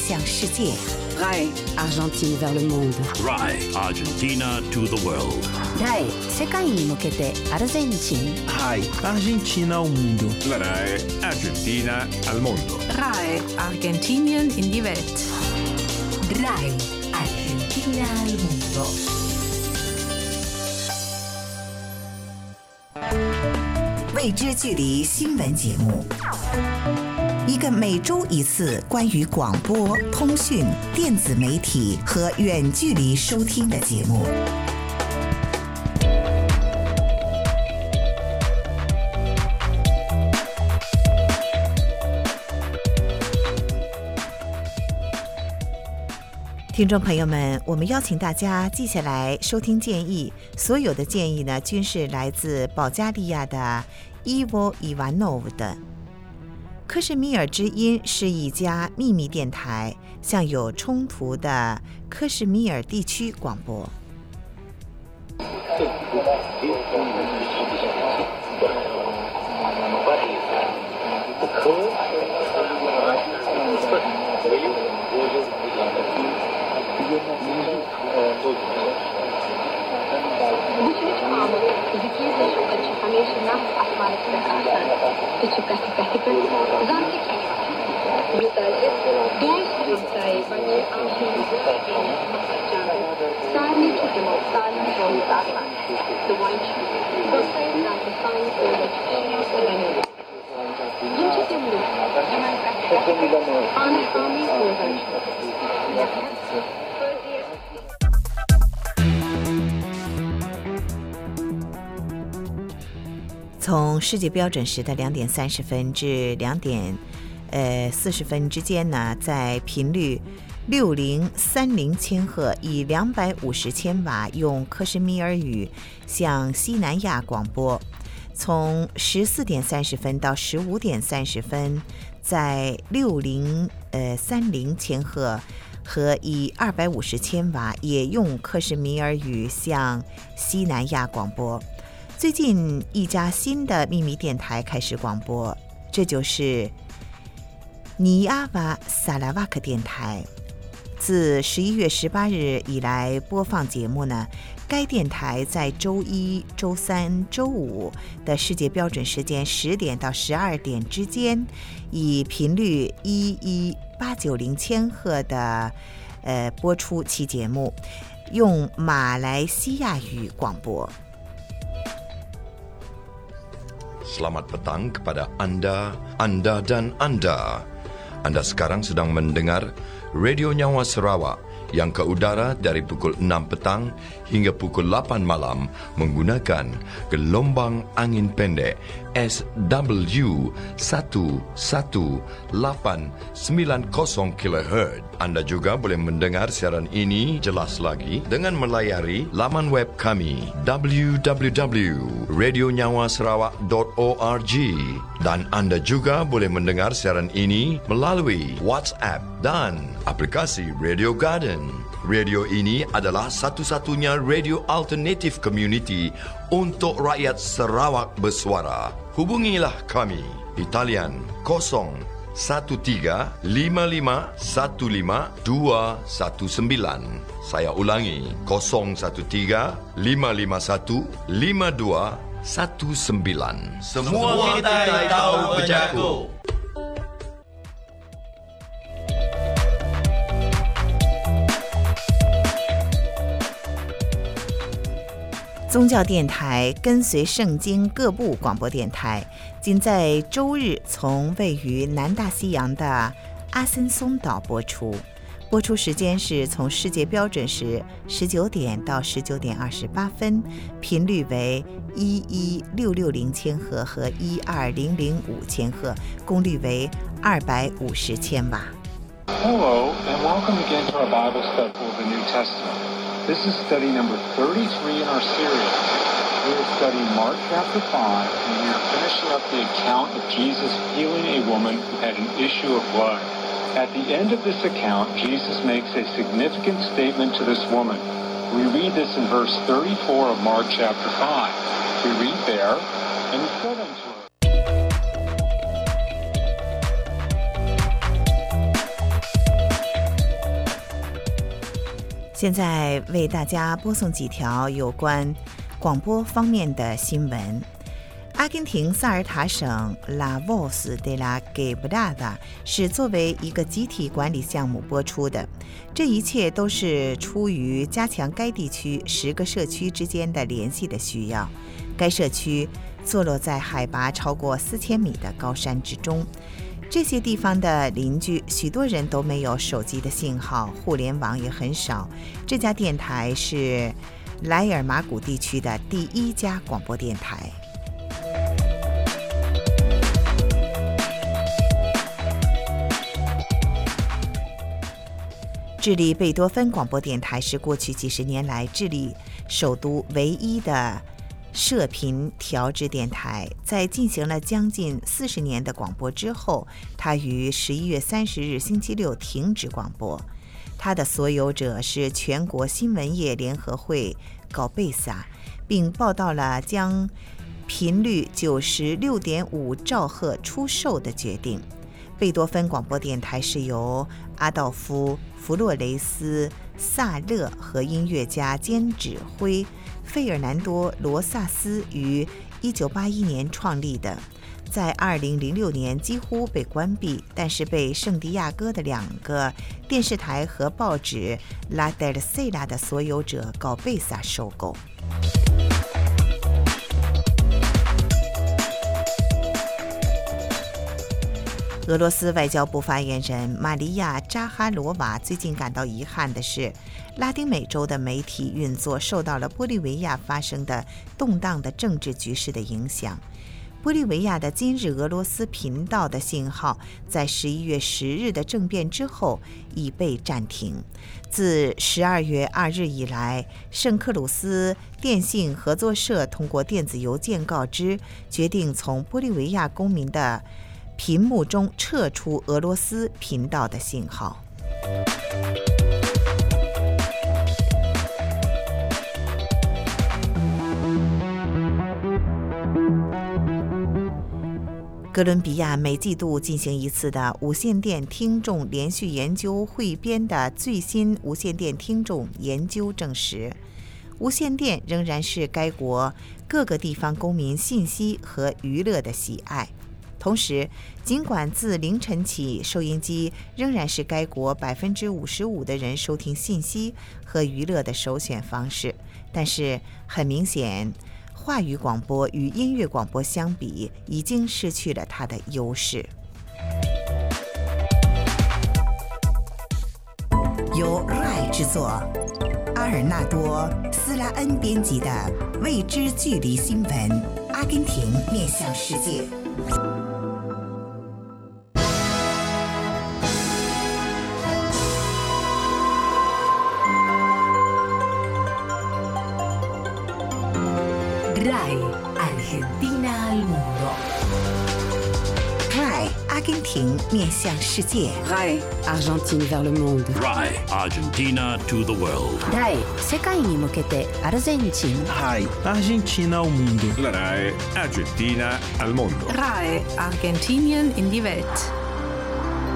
向世界。 RAI Argentine vers le monde. RAI Argentina to the world. RAI 世界に向けてアルゼンチン。 RAI Argentina ao mundo. La RAI Argentina al mondo. RAI Argentinien in die Welt. RAI Argentina al mundo. 未知距离新闻节目，一个每周一次关于广播、通讯、电子媒体和远距离收听的节目。听众朋友们，我们邀请大家记下来收听建议。所有的建议呢，均是来自保加利亚的Ivo Ivanov 的。克什米尔之音是一家秘密电台，向有冲突的克什米尔地区广播。从世界标准时的2点30分至2点40分之间呢，在频率6030千赫以250千瓦用克什米尔语向西南亚广播。从14点30分到15点30分，在6030千赫和以250千瓦也用克什米尔语向西南亚广播。最近一家新的秘密电台开始广播，这就是尼阿瓦萨拉瓦克电台。自11月18日以来播放节目呢，该电台在周一、周三、周五的世界标准时间10点到12点之间，以频率11890千赫的播出其节目，用马来西亚语广播。 Selamat petang kepada Anda dan Anda. Anda sekarang sedang mendengar Radio Nyawa Sarawak yang ke udara dari pukul 6 petang hingga pukul 8 malam menggunakan gelombang angin pendek SW 11890 kHz. Anda juga boleh mendengar siaran ini jelas lagi dengan melayari laman web kami www.radionyawasarawak.org, dan Anda juga boleh mendengar siaran ini melalui WhatsApp dan aplikasi Radio Garden. Radio ini adalah satu-satunya radio alternatif community untuk rakyat Sarawak bersuara. Hubungilah kami di talian 013-5515-15219. Saya ulangi 013-551-5219. Semua kita tahu berjago. 宗教电台跟随圣经各部广播电台，仅在周日从位于南大西洋的阿森松岛播出。播出时间是从世界标准时19点到19点28分，频率为11660千赫和12005千赫，功率为250千瓦。 Hello, and welcome again to our Bible study of the New Testament.This is study number 33 in our series. We are studying Mark chapter 5, and we are finishing up the account of Jesus healing a woman who had an issue of blood. At the end of this account, Jesus makes a significant statement to this woman. We read this in verse 34 of Mark chapter 5. We read there, and he said unto her, 现在为大家播送几条有关广播方面的新闻。阿根廷萨尔塔省 La Voz de la Quebrada 是作为一个集体管理项目播出的，这一切都是出于加强该地区10个社区之间的联系的需要。该社区坐落在海拔超过4000米的高山之中，这些地方的邻居许多人都没有手机的信号，互联网也很少。这家电台是莱尔马谷地区的第1家广播电台。智利贝多芬广播电台是过去几十年来智利首都唯一的射频调制电台。在进行了将近40年的广播之后，它于11月30日星期六停止广播。它的所有者是全国新闻业联合会搞贝萨，并报道了将频率96.5兆赫出售的决定。贝多芬广播电台是由阿道夫·弗洛雷斯·萨勒和音乐家兼指挥费尔南多·罗萨斯于1981年创立的，在2006年几乎被关闭，但是被圣地亚哥的2个电视台和报纸拉德尔塞拉的所有者搞贝萨收购。俄罗斯外交部发言人玛利亚·扎哈罗娃最近感到遗憾的是，拉丁美洲的媒体运作受到了玻利维亚发生的动荡的政治局势的影响。玻利维亚的今日俄罗斯频道的信号在11月10日的政变之后已被暂停。自12月2日以来，圣克鲁斯电信合作社通过电子邮件告知，决定从玻利维亚公民的屏幕中撤出俄罗斯频道的信号。哥伦比亚每季度进行一次的无线电听众连续研究汇编的最新无线电听众研究证实，无线电仍然是该国各个地方公民信息和娱乐的喜爱。同时，尽管自凌晨起，收音机仍然是该国55%的人收听信息和娱乐的首选方式，但是很明显，话语广播与音乐广播相比，已经失去了它的优势。由 RAI 制作，阿尔纳多·斯拉恩编辑的《未知距离新闻》，阿根廷面向世界。 RAI Argentina al mundo. RAI 阿根廷面向世界。 RAI Argentine vers le monde. RAI Argentina to the world. RAI 世界に向けてアルゼンチン。 RAI Argentina ao mundo. La RAI Argentina al mondo. RAI Argentinien in die Welt.